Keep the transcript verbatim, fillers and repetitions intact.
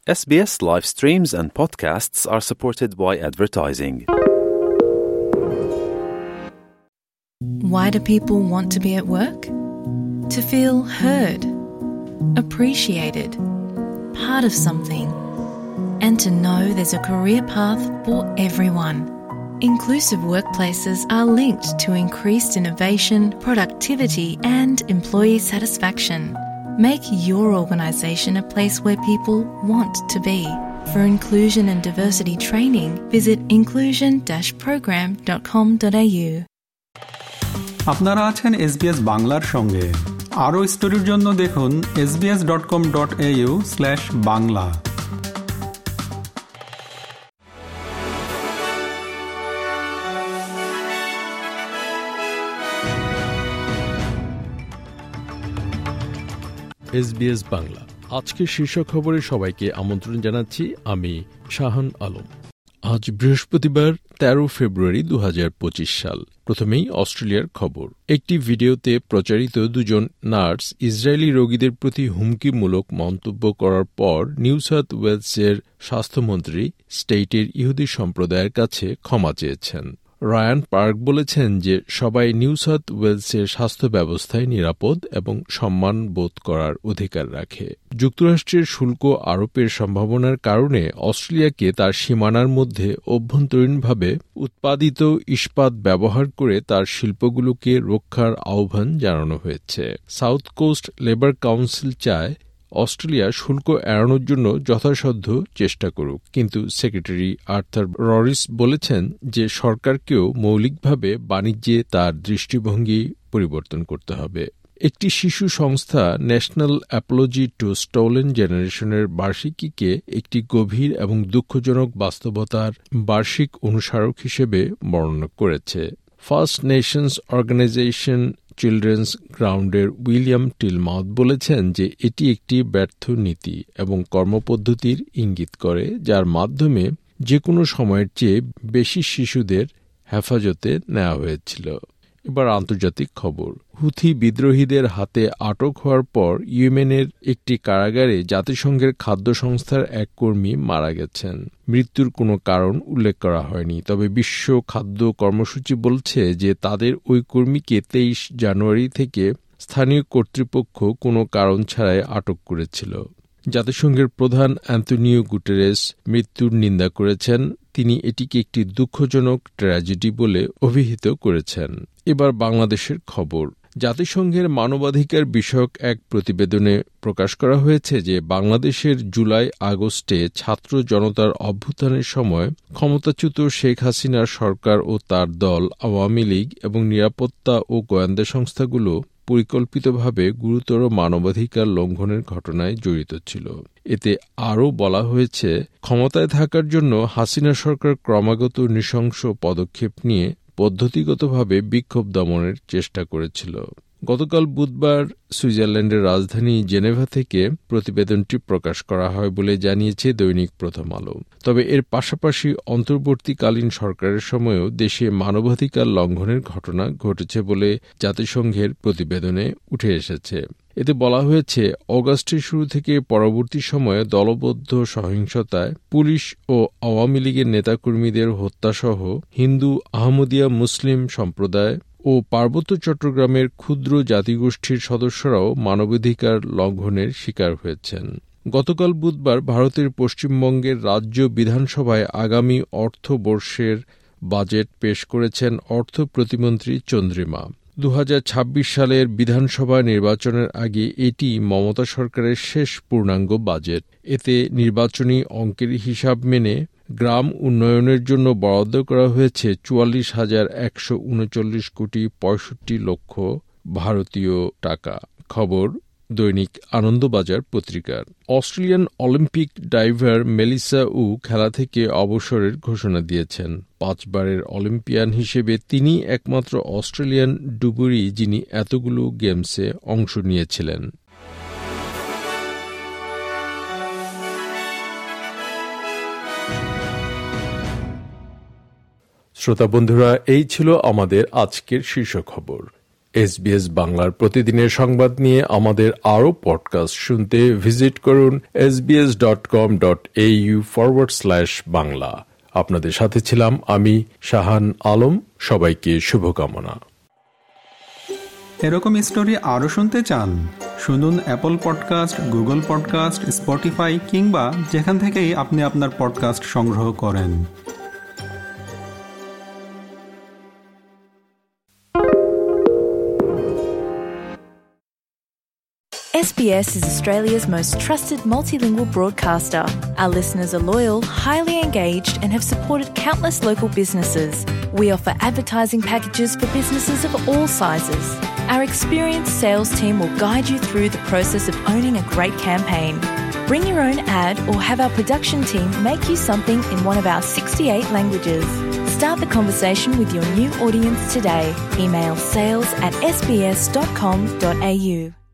S B S live streams and podcasts are supported by advertising. Why do people want to be at work? To feel heard, appreciated, part of something, and to know there's a career path for everyone. Inclusive workplaces are linked to increased innovation, productivity, and employee satisfaction. Make your organisation a place where people want to be. For inclusion and diversity training, visit inclusion dash program dot com dot a u. আপনারা আছেন SBS বাংলার সঙ্গে। আরও স্টোরির জন্য দেখুন S B S dot com dot A U slash Bangla. SBS Bangla আজকের শীর্ষ খবরে সবাইকে আমন্ত্রণ জানাচ্ছি। আমি শাহান আলম। আজ বৃহস্পতিবার তেরো ফেব্রুয়ারি দু হাজার পঁচিশ সাল। প্রথমেই অস্ট্রেলিয়ার খবর। একটি ভিডিওতে প্রচারিত দুজন নার্স ইসরায়েলি রোগীদের প্রতি হুমকিমূলক মন্তব্য করার পর নিউ সাউথ ওয়েলসের স্বাস্থ্যমন্ত্রী স্টেটের ইহুদি সম্প্রদায়ের কাছে ক্ষমা চেয়েছেন। রায়ান পার্ক বলেছেন যে সবাই নিউ সাউথ ওয়েলসের স্বাস্থ্য ব্যবস্থায় নিরাপদ এবং সম্মান বোধ করার অধিকার রাখে। যুক্তরাষ্ট্রের শুল্ক আরোপের সম্ভাবনার কারণে অস্ট্রেলিয়াকে তার সীমানার মধ্যে অভ্যন্তরীণভাবে উৎপাদিত ইস্পাত ব্যবহার করে তার শিল্পগুলোকে রক্ষার আহ্বান জানানো হয়েছে। সাউথ কোস্ট লেবার কাউন্সিল চায় অস্ট্রেলিয়া শুল্ক এড়ানোর জন্য যথাসাধ্য চেষ্টা করুক, কিন্তু সেক্রেটারি আর্থার ররিস বলেছেন যে সরকারকেও মৌলিকভাবে বাণিজ্যে তার দৃষ্টিভঙ্গি পরিবর্তন করতে হবে। একটি শিশু সংস্থা ন্যাশনাল অ্যাপোলজি টু স্টোলেন জেনারেশনের বার্ষিকীকে একটি গভীর এবং দুঃখজনক বাস্তবতার বার্ষিক অনুস্মারক হিসেবে বর্ণনা করেছে। ফার্স্ট নেশনস অর্গানাইজেশন চিলড্রেন্স গ্রাউন্ডের উইলিয়াম টিলমাউথ বলেছেন যে এটি একটি ব্যর্থ নীতি এবং কর্মপদ্ধতির ইঙ্গিত করে, যার মাধ্যমে যে কোনো সময়ের চেয়ে বেশি শিশুদের হেফাজতে নেওয়া হয়েছিল। এবার আন্তর্জাতিক খবর। হুথি বিদ্রোহীদের হাতে আটক হওয়ার পর ইয়েমেনের একটি কারাগারে জাতিসংঘের খাদ্য সংস্থার এক কর্মী মারা গেছেন। মৃত্যুর কোনো কারণ উল্লেখ করা হয়নি, তবে বিশ্ব খাদ্য কর্মসূচি বলছে যে তাদের ওই কর্মীকে তেইশ জানুয়ারি থেকে স্থানীয় কর্তৃপক্ষ কোনো কারণ ছাড়াই আটক করেছিল। জাতিসংঘের প্রধান অ্যান্তোনিও গুটেরেস মৃত্যুর নিন্দা করেছেন। তিনি এটিকে একটি দুঃখজনক ট্র্যাজেডি বলে অভিহিত করেছেন। এবার বাংলাদেশের খবর। জাতিসংঘের মানবাধিকার বিষয়ক এক প্রতিবেদনে প্রকাশ করা হয়েছে যে বাংলাদেশের জুলাই আগস্টে ছাত্র জনতার অভ্যুত্থানের সময় ক্ষমতাচ্যুত শেখ হাসিনার সরকার ও তার দল আওয়ামী লীগ এবং নিরাপত্তা ও গোয়েন্দা সংস্থাগুলো পরিকল্পিতভাবে গুরুতর মানবাধিকার লঙ্ঘনের ঘটনায় জড়িত ছিল। এতে আরও বলা হয়েছে, ক্ষমতায় থাকার জন্য হাসিনা সরকার ক্রমাগত নৃশংস পদক্ষেপ নিয়ে পদ্ধতিগতভাবে বিক্ষোভ দমনের চেষ্টা করেছিল। গতকাল বুধবার সুইজারল্যান্ডের রাজধানী জেনেভা থেকে প্রতিবেদনটি প্রকাশ করা হয় বলে জানিয়েছে দৈনিক প্রথম আলো। তবে এর পাশাপাশি অন্তর্বর্তীকালীন সরকারের সময়েও দেশে মানবাধিকার লঙ্ঘনের ঘটনা ঘটেছে বলে জাতিসংঘের প্রতিবেদনে উঠে এসেছে। এতে বলা হয়েছে, অগাস্টের শুরু থেকে পরবর্তী সময়ে দলবদ্ধ সহিংসতায় পুলিশ ও আওয়ামী লীগের নেতাকর্মীদের হত্যাসহ হিন্দু, আহমদিয়া মুসলিম সম্প্রদায় ও পার্বত্য চট্টগ্রামের ক্ষুদ্র জাতিগোষ্ঠীর সদস্যরাও মানবাধিকার লঙ্ঘনের শিকার হয়েছেন। গতকাল বুধবার ভারতের পশ্চিমবঙ্গের রাজ্য বিধানসভায় আগামী অর্থবর্ষের বাজেট পেশ করেছেন অর্থ প্রতিমন্ত্রী চন্দ্রিমা। দু হাজার ছাব্বিশ সালের বিধানসভা নির্বাচনের আগে এটি মমতা সরকারের শেষ পূর্ণাঙ্গ বাজেট। এতে নির্বাচনী অঙ্কের হিসাব মেনে গ্রাম উন্নয়নের জন্য বরাদ্দ করা হয়েছে চুয়াল্লিশ হাজার একশো উনচল্লিশ কোটি পঁয়ষট্টি লক্ষ ভারতীয় টাকা। খবর দৈনিক আনন্দবাজার পত্রিকার। Australian Olympic diver Melissa Wu খেলা থেকে অবসরের ঘোষণা দিয়েছেন। পাঁচবারের অলিম্পিয়ান হিসেবে তিনি একমাত্র অস্ট্রেলিয়ান ডুবুরি যিনি এতগুলো গেমসে অংশ নিয়েছিলেন। শ্রোতা বন্ধুরা, এই ছিল আমাদের আজকের শীর্ষ খবর। এসবিএস বাংলার প্রতিদিনের সংবাদ নিয়ে আমাদের আরও পডকাস্ট শুনতে ভিজিট করুন sbs.com.au forward slash বাংলা। আপনাদের সাথে ছিলাম আমি শাহান আলম। সবাইকে শুভকামনা। এরকম স্টোরি আরও শুনতে চান? শুনুন Apple podcast, Google podcast, Spotify কিংবা যেখান থেকেই আপনি আপনার পডকাস্ট সংগ্রহ করেন। S B S is Australia's most trusted multilingual broadcaster. Our listeners are loyal, highly engaged, and have supported countless local businesses. We offer advertising packages for businesses of all sizes. Our experienced sales team will guide you through the process of owning a great campaign. Bring your own ad or have our production team make you something in one of our sixty-eight languages. Start the conversation with your new audience today. Email sales at s b s dot com dot a u.